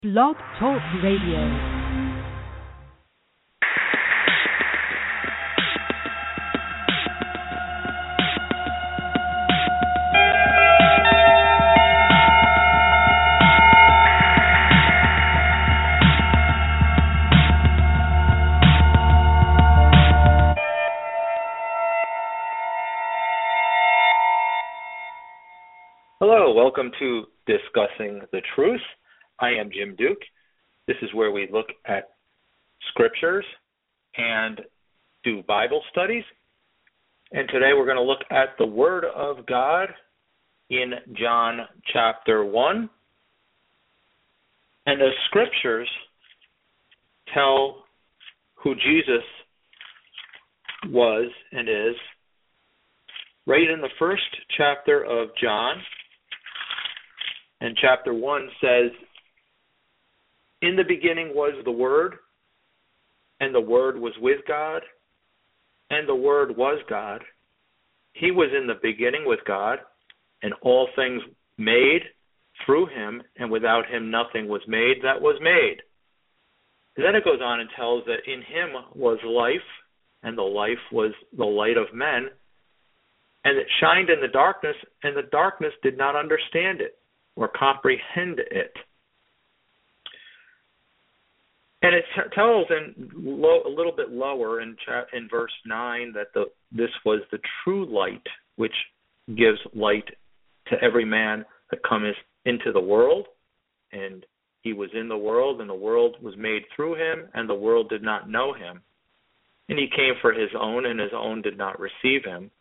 Blog Talk Radio. Hello, welcome to Discussing the Truth. I am Jim Duke. This is where we look at scriptures and do Bible studies. And today we're going to look at the Word of God in John chapter 1. And the scriptures tell who Jesus was and is right in the first chapter of John. And chapter 1 says, "In the beginning was the Word, and the Word was with God, and the Word was God. He was in the beginning with God, and all things made through him, and without him nothing was made that was made." And then it goes on and tells that in him was life, and the life was the light of men, and it shined in the darkness, and the darkness did not understand it or comprehend it. And it tells a little bit lower in verse 9 that this was the true light, which gives light to every man that comes into the world. And he was in the world, and the world was made through him, and the world did not know him. And he came for his own, and his own did not receive him.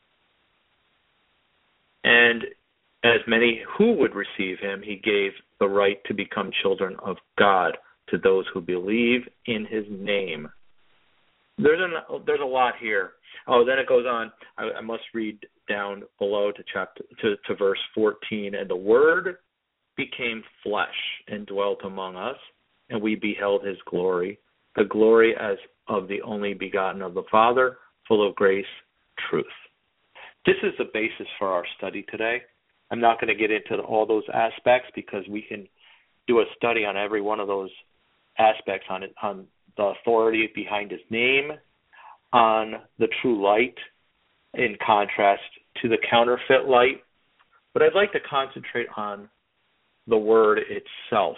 And as many who would receive him, he gave the right to become children of God to those who believe in his name. There's a lot here. Oh, then it goes on. I must read down below to verse 14. "And the Word became flesh and dwelt among us, and we beheld his glory, the glory as of the only begotten of the Father, full of grace, truth." This is the basis for our study today. I'm not going to get into all those aspects because we can do a study on every one of those aspects, on the authority behind his name, on the true light in contrast to the counterfeit light. But I'd like to concentrate on the word itself.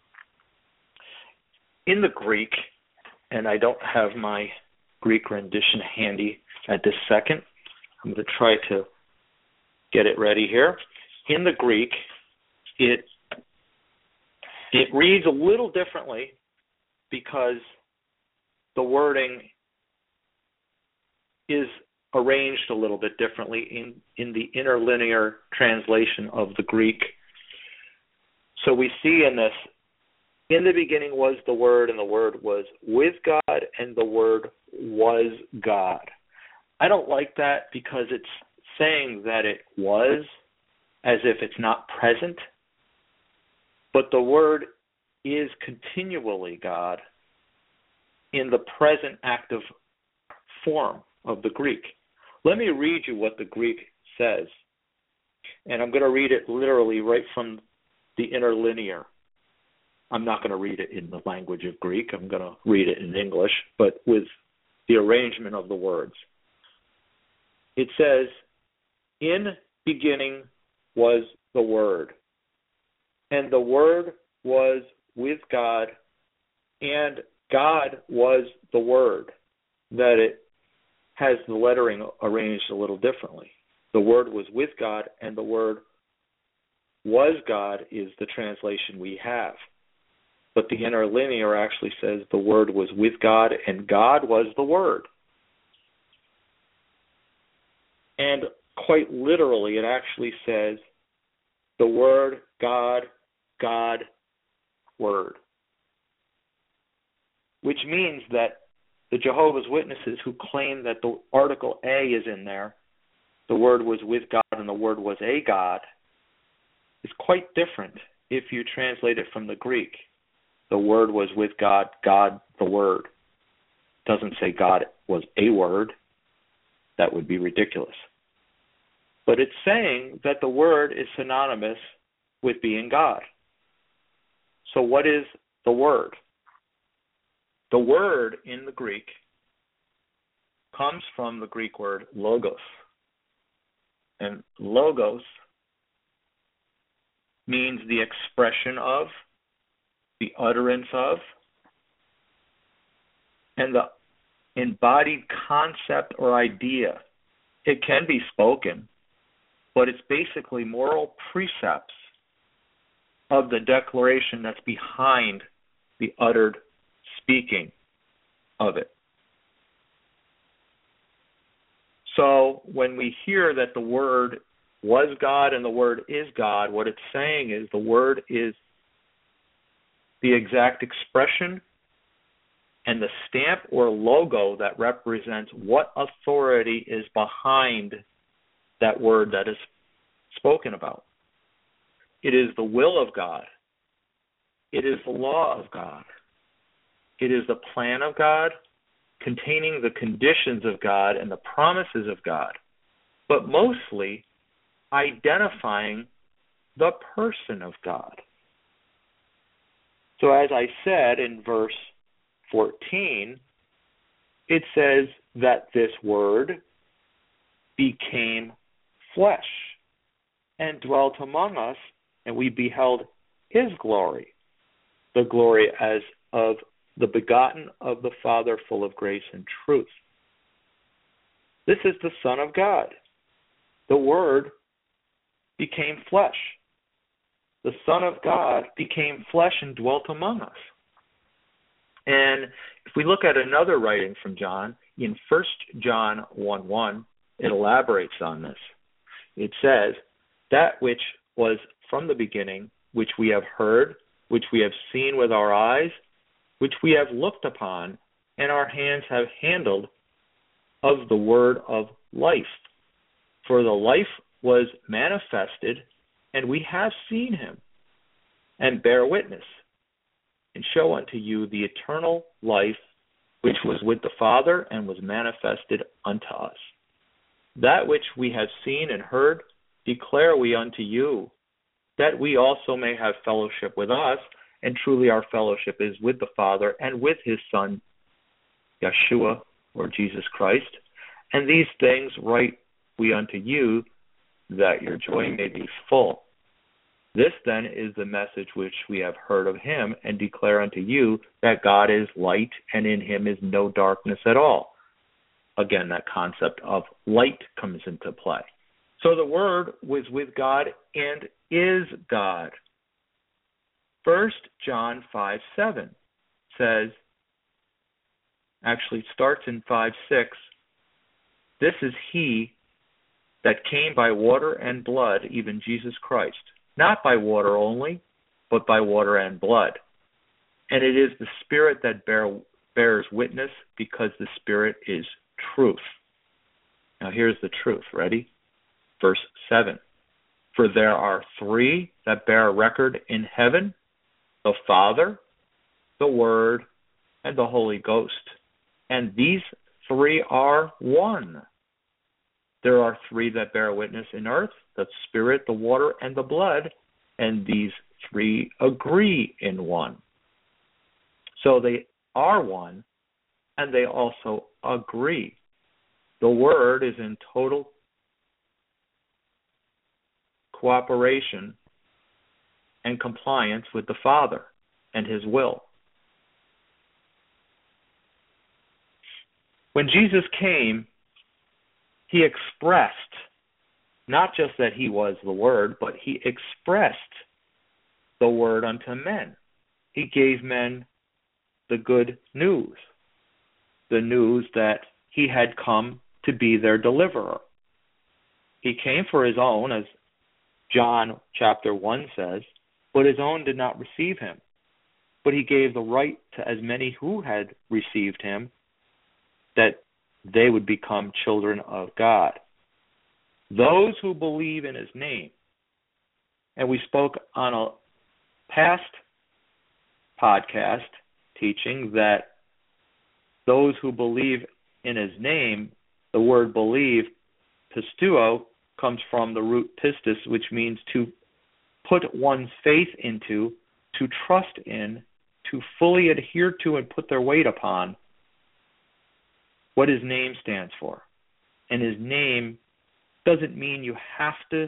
In the Greek, and I don't have my Greek rendition handy at this second. I'm going to try to get it ready here. In the Greek, it reads a little differently because the wording is arranged a little bit differently in the interlinear translation of the Greek. So we see in this, "In the beginning was the Word, and the Word was with God, and the Word was God." I don't like that because it's saying that it was, as if it's not present. But the Word is continually God in the present active form of the Greek. Let me read you what the Greek says. And I'm going to read it literally right from the interlinear. I'm not going to read it in the language of Greek. I'm going to read it in English, but with the arrangement of the words. It says, "In beginning was the Word, and the Word was with God, and God was the Word." That it has the lettering arranged a little differently. The Word was with God, and the Word was God is the translation we have. But the interlinear actually says the Word was with God, and God was the Word. And quite literally, it actually says the Word, God, God, Word. Which means that the Jehovah's Witnesses who claim that the article A is in there, the Word was with God and the Word was a God, is quite different if you translate it from the Greek. The Word was with God, God the Word. It doesn't say God was a Word. That would be ridiculous. But it's saying that the Word is synonymous with being God. So what is the word? The word in the Greek comes from the Greek word logos. And logos means the expression of, the utterance of, and the embodied concept or idea. It can be spoken, but it's basically moral precepts of the declaration that's behind the uttered speaking of it. So when we hear that the Word was God and the Word is God, what it's saying is the Word is the exact expression and the stamp or logo that represents what authority is behind that word that is spoken about. It is the will of God. It is the law of God. It is the plan of God containing the conditions of God and the promises of God, but mostly identifying the person of God. So as I said in verse 14, it says that this word became flesh and dwelt among us, and we beheld his glory, the glory as of the begotten of the Father, full of grace and truth. This is the Son of God. The Word became flesh. The Son of God became flesh and dwelt among us. And if we look at another writing from John, in 1 John 1:1, it elaborates on this. It says, that which was from the beginning, which we have heard, which we have seen with our eyes, which we have looked upon, and our hands have handled of the word of life. For the life was manifested, and we have seen him, and bear witness, and show unto you the eternal life which was with the Father and was manifested unto us. That which we have seen and heard declare we unto you, that we also may have fellowship with us, and truly our fellowship is with the Father and with his Son, Yeshua, or Jesus Christ. And these things write we unto you, that your joy may be full. This then is the message which we have heard of him, and declare unto you, that God is light, and in him is no darkness at all. Again, that concept of light comes into play. So the Word was with God and is God. 1 John 5:7 says, actually starts in 5:6, this is he that came by water and blood, even Jesus Christ. Not by water only, but by water and blood. And it is the Spirit that bears witness, because the Spirit is truth. Now here's the truth. Ready? Verse 7. For there are three that bear record in heaven, the Father, the Word, and the Holy Ghost. And these three are one. There are three that bear witness in earth, the Spirit, the water, and the blood, and these three agree in one. So they are one, and they also agree. The Word is in total cooperation and compliance with the Father and his will. When Jesus came, he expressed not just that he was the Word, but he expressed the Word unto men. He gave men the good news, the news that he had come to be their deliverer. He came for his own, as John chapter 1 says, but his own did not receive him. But he gave the right to as many who had received him, that they would become children of God, those who believe in his name. And we spoke on a past podcast teaching that those who believe in his name, the word believe, pisteuo, comes from the root pistis, which means to put one's faith into, to trust in, to fully adhere to and put their weight upon what his name stands for. And his name doesn't mean you have to,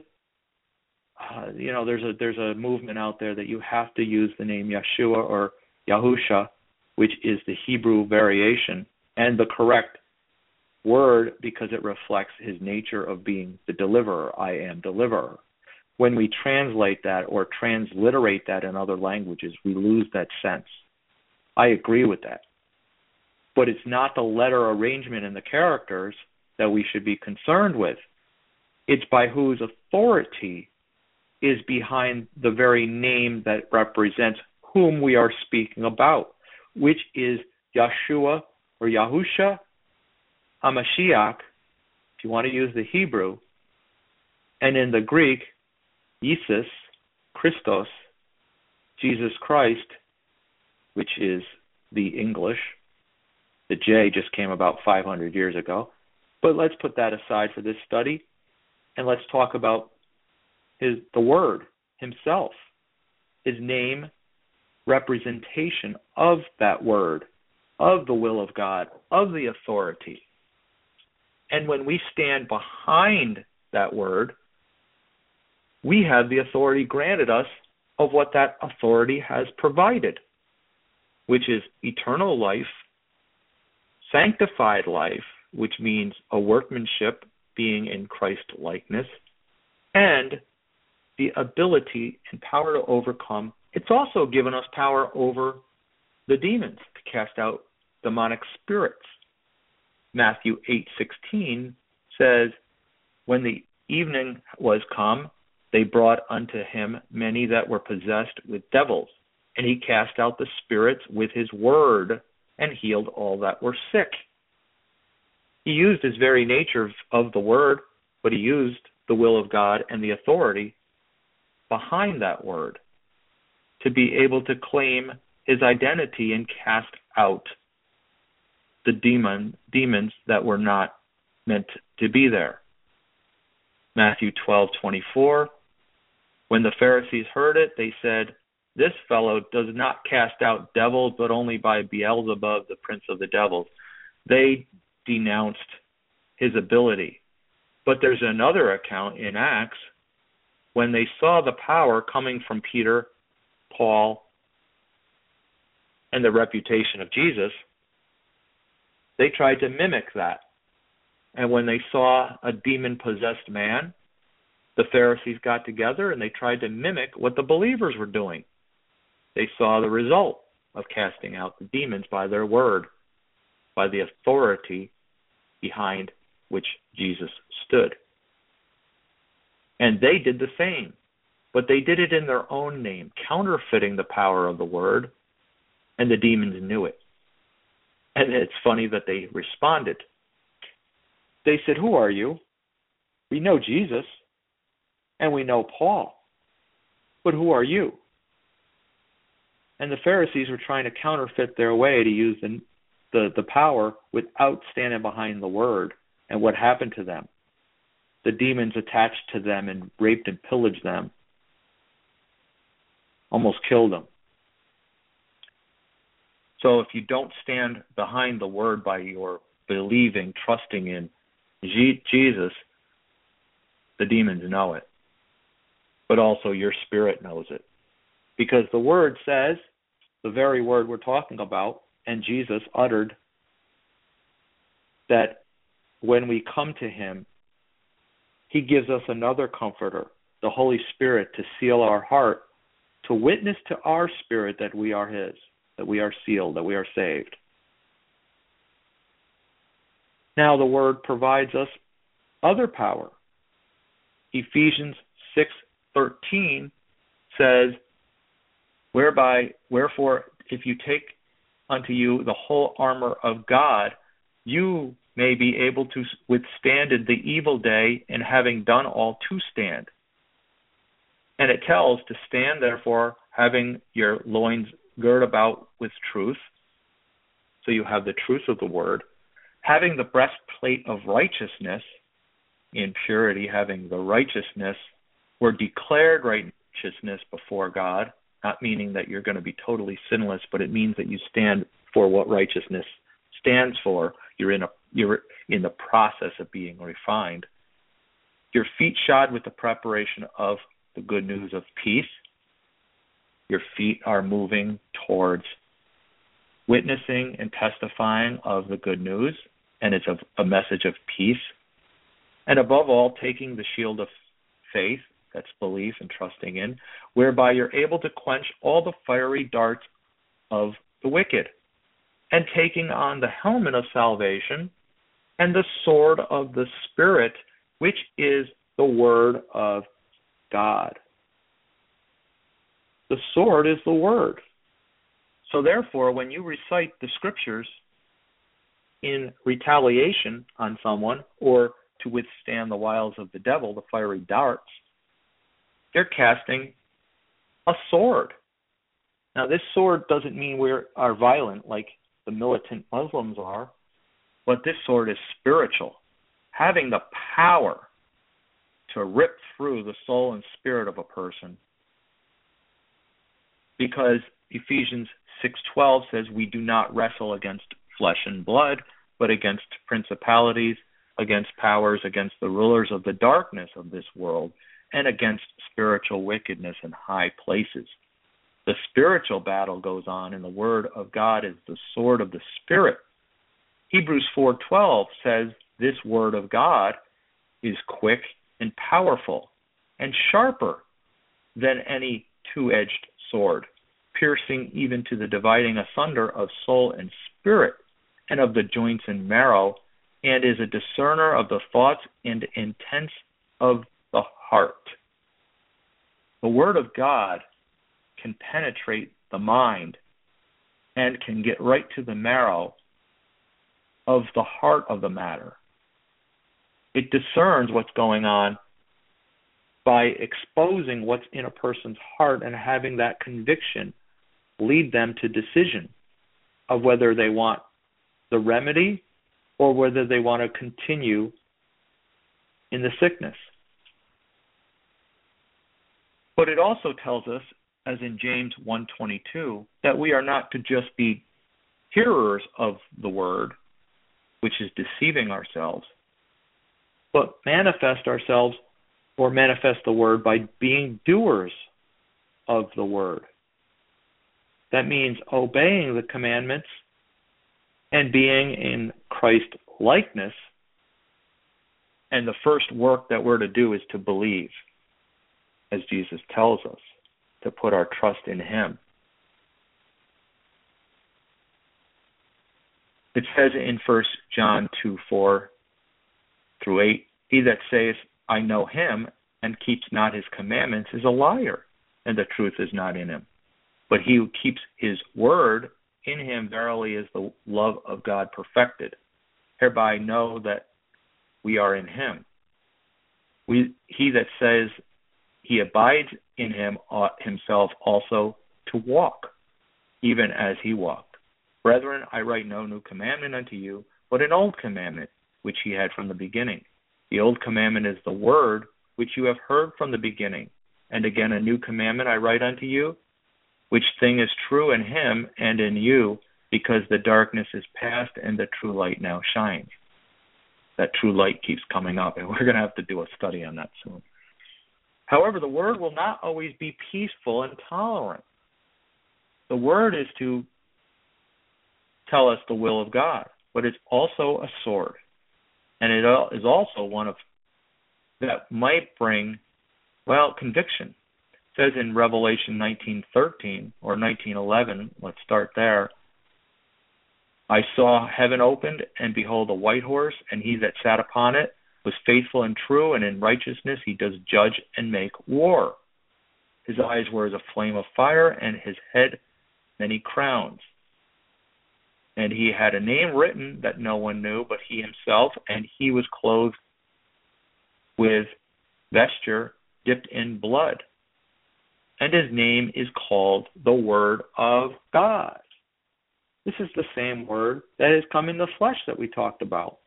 there's a movement out there that you have to use the name Yeshua or Yahusha, which is the Hebrew variation and the correct word because it reflects his nature of being the deliverer. I am deliverer. When we translate that or transliterate that in other languages, we lose that sense. I agree with that. But it's not the letter arrangement and the characters that we should be concerned with. It's by whose authority is behind the very name that represents whom we are speaking about, which is Yeshua or Yahusha HaMashiach, if you want to use the Hebrew, and in the Greek, Isus, Christos, Jesus Christ, which is the English. The J just came about 500 years ago. But let's put that aside for this study, and let's talk about the Word himself, his name, representation of that Word, of the will of God, of the authority. And when we stand behind that Word, we have the authority granted us of what that authority has provided, which is eternal life, sanctified life, which means a workmanship being in Christ likeness, and the ability and power to overcome. It's also given us power over the demons, to cast out demonic spirits. Matthew 8:16 says, when the evening was come, they brought unto him many that were possessed with devils, and he cast out the spirits with his word and healed all that were sick. He used his very nature of the word, but he used the will of God and the authority behind that word to be able to claim his identity and cast out the demons that were not meant to be there. Matthew 12:24, when the Pharisees heard it, they said, this fellow does not cast out devils, but only by Beelzebub, the prince of the devils. They denounced his ability. But there's another account in Acts, when they saw the power coming from Peter, Paul, and the reputation of Jesus, they tried to mimic that. And when they saw a demon-possessed man, the Pharisees got together and they tried to mimic what the believers were doing. They saw the result of casting out the demons by their word, by the authority behind which Jesus stood. And they did the same, but they did it in their own name, counterfeiting the power of the word, and the demons knew it. And it's funny that they responded. They said, who are you? We know Jesus, and we know Paul, but who are you? And the Pharisees were trying to counterfeit their way to use the power without standing behind the word. And what happened to them? The demons attached to them and raped and pillaged them, almost killed them. So if you don't stand behind the word by your believing, trusting in Jesus, the demons know it. But also your spirit knows it. Because the word says, the very word we're talking about, and Jesus uttered, that when we come to him, he gives us another comforter, the Holy Spirit, to seal our heart, to witness to our spirit that we are his, that we are sealed, that we are saved. Now the word provides us other power. Ephesians 6:13 says, wherefore, if you take unto you the whole armor of God, you may be able to withstand in the evil day, and having done all to stand. And it tells to stand, therefore, having your loins girt about with truth, so you have the truth of the word, having the breastplate of righteousness, in purity having the righteousness, or declared righteousness before God. not meaning that you're going to be totally sinless, but it means that you stand for what righteousness stands for. You're in the process of being refined. Your feet shod with the preparation of the good news of peace. Your feet are moving towards witnessing and testifying of the good news, and it's a message of peace. And above all, taking the shield of faith, that's belief and trusting in, whereby you're able to quench all the fiery darts of the wicked, and taking on the helmet of salvation and the sword of the Spirit, which is the word of God. The sword is the word. So therefore, when you recite the scriptures in retaliation on someone or to withstand the wiles of the devil, the fiery darts, you're casting a sword. Now, this sword doesn't mean we are violent like the militant Muslims are, but this sword is spiritual, having the power to rip through the soul and spirit of a person. Because Ephesians 6:12 says we do not wrestle against flesh and blood, but against principalities, against powers, against the rulers of the darkness of this world, and against spiritual wickedness in high places. The spiritual battle goes on, and the word of God is the sword of the Spirit. Hebrews 4:12 says this word of God is quick and powerful and sharper than any two-edged sword, piercing even to the dividing asunder of soul and spirit and of the joints and marrow, and is a discerner of the thoughts and intents of the heart. The word of God can penetrate the mind and can get right to the marrow of the heart of the matter. It discerns what's going on by exposing what's in a person's heart and having that conviction lead them to decision of whether they want the remedy or whether they want to continue in the sickness. But it also tells us, as in James 1:22, that we are not to just be hearers of the word, which is deceiving ourselves, but manifest ourselves or manifest the word by being doers of the word. That means obeying the commandments and being in Christ likeness. And the first work that we're to do is to believe, as Jesus tells us, to put our trust in him. It says in 1 John 2:4-8, he that saith, I know him, and keeps not his commandments is a liar, and the truth is not in him. But he who keeps his word, in him verily is the love of God perfected. Hereby know that we are in him. He that says he abides in him ought himself also to walk, even as he walked. Brethren, I write no new commandment unto you, but an old commandment, which ye had from the beginning. The old commandment is the word which you have heard from the beginning. And again, a new commandment I write unto you, which thing is true in him and in you, because the darkness is past and the true light now shines. That true light keeps coming up, and we're going to have to do a study on that soon. However, the word will not always be peaceful and tolerant. The word is to tell us the will of God, but it's also a sword. And it is also one of that might bring, conviction. It says in Revelation 19:13 or 19:11, let's start there. I saw heaven opened, and behold a white horse, and he that sat upon it was faithful and true, and in righteousness he does judge and make war. His eyes were as a flame of fire, and his head many crowns. And he had a name written that no one knew but he himself, and he was clothed with vesture dipped in blood. And his name is called the Word of God. This is the same word that has come in the flesh that we talked about.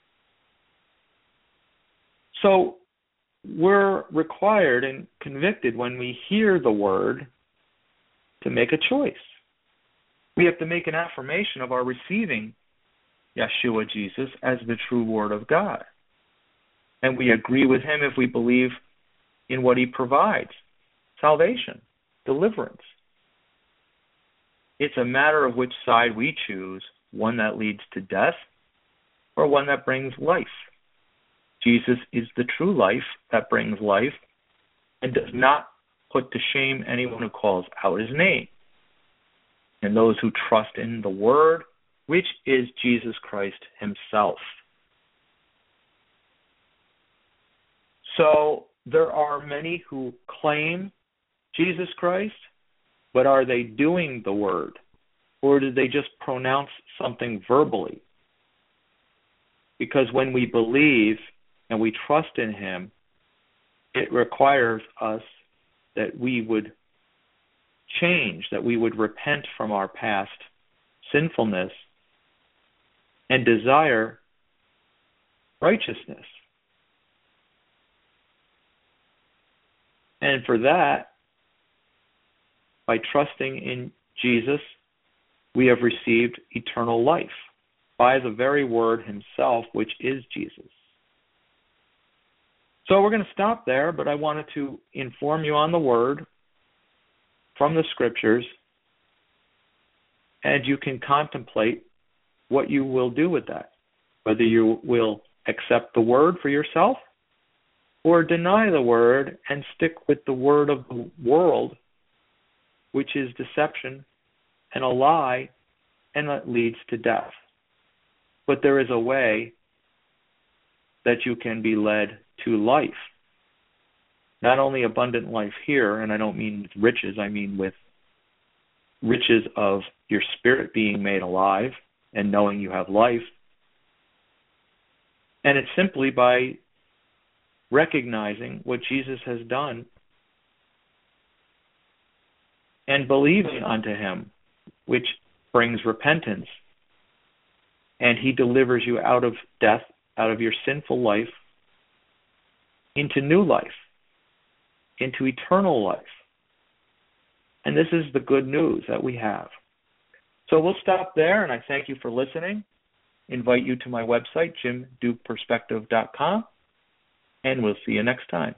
So we're required and convicted when we hear the word to make a choice. We have to make an affirmation of our receiving Yeshua Jesus as the true Word of God. And we agree with him if we believe in what he provides, salvation, deliverance. It's a matter of which side we choose, one that leads to death or one that brings life. Jesus is the true life that brings life and does not put to shame anyone who calls out his name, and those who trust in the Word, which is Jesus Christ himself. So there are many who claim Jesus Christ, but are they doing the Word? Or do they just pronounce something verbally? Because when we believe and we trust in him, it requires us that we would change, that we would repent from our past sinfulness and desire righteousness. And for that, by trusting in Jesus, we have received eternal life by the very Word himself, which is Jesus. So we're going to stop there, but I wanted to inform you on the Word from the Scriptures, and you can contemplate what you will do with that, whether you will accept the Word for yourself or deny the Word and stick with the word of the world, which is deception and a lie, and that leads to death. But there is a way that you can be led to life. Not only abundant life here, and I don't mean with riches, I mean with riches of your spirit being made alive and knowing you have life. And it's simply by recognizing what Jesus has done and believing unto him, which brings repentance. And he delivers you out of death, out of your sinful life, into new life, into eternal life. And this is the good news that we have. So we'll stop there, and I thank you for listening. Invite you to my website, jimdukeperspective.com, and we'll see you next time.